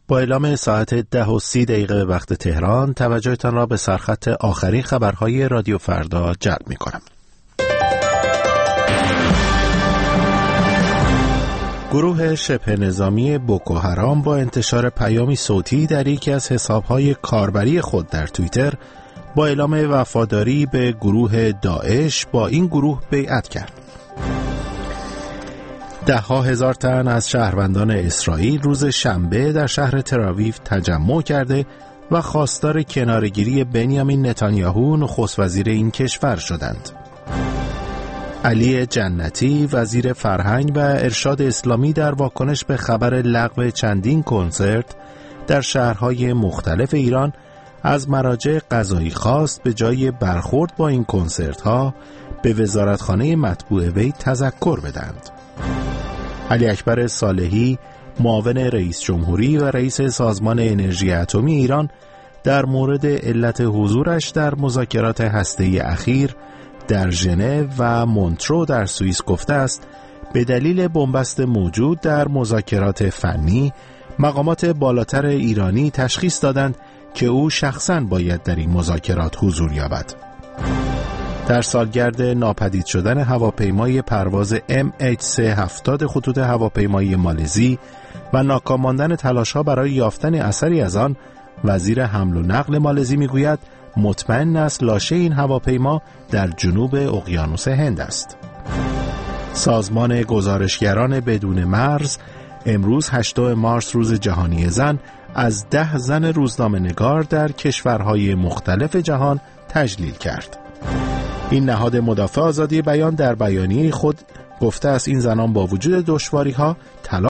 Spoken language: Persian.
با اعلام ساعت 10:30 به وقت تهران توجهتان را به سرخط آخرین خبرهای رادیو فردا جلب می‌کنم. گروه شبه نظامی بوکوحرام با انتشار پیامی صوتی در یکی از حساب‌های کاربری خود در توییتر با اعلام وفاداری به گروه داعش با این گروه بیعت کرد. ده‌ها هزار تن از شهروندان اسرائیل روز شنبه در شهر تل‌آویو تجمع کرده و خواستار کناره‌گیری بنیامین نتانیاهو نخست وزیر این کشور شدند. علی جنتی وزیر فرهنگ و ارشاد اسلامی در واکنش به خبر لغو چندین کنسرت در شهرهای مختلف ایران از مراجع قضایی خواست به جای برخورد با این کنسرت‌ها به وزارتخانه مطبوع وی تذکر بدهند. علی اکبر صالحی معاون رئیس جمهوری و رئیس سازمان انرژی اتمی ایران در مورد علت حضورش در مذاکرات هسته‌ای اخیر در ژنو و مونترو در سوئیس گفته است به دلیل بنبست موجود در مذاکرات فنی مقامات بالاتر ایرانی تشخیص دادند که او شخصاً باید در این مذاکرات حضور یابد. در سالگرد ناپدید شدن هواپیمای پرواز MH370 خطوط هواپیمایی مالزی و ناکام ماندن تلاش‌ها برای یافتن اثری از آن، وزیر حمل و نقل مالزی میگوید مطمئن است لاشه این هواپیما در جنوب اقیانوس هند است. سازمان گزارشگران بدون مرز امروز 8 مارس روز جهانی زن از 10 زن روزنامه‌نگار در کشورهای مختلف جهان تجلیل کرد. این نهاد مدافع آزادی بیان در بیانیه خود گفته است این زنان با وجود دشواری‌ها تلاش